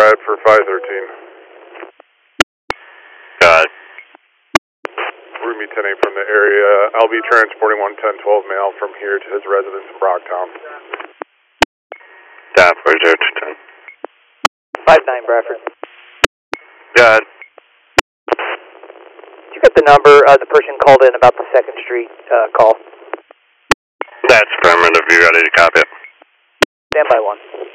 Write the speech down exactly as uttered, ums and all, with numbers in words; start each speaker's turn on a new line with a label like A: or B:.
A: Brad for five thirteen.
B: Got it.
A: Route me ten eight from the area. I'll be transporting one ten twelve male from here to his residence in Brocktown.
B: Down for zero two ten.
C: five nine Bradford.
B: Got it.
C: Did you get the number? Uh, the person called in about the Second Street uh, call.
B: That's affirmative. You ready to copy it?
C: Stand by one.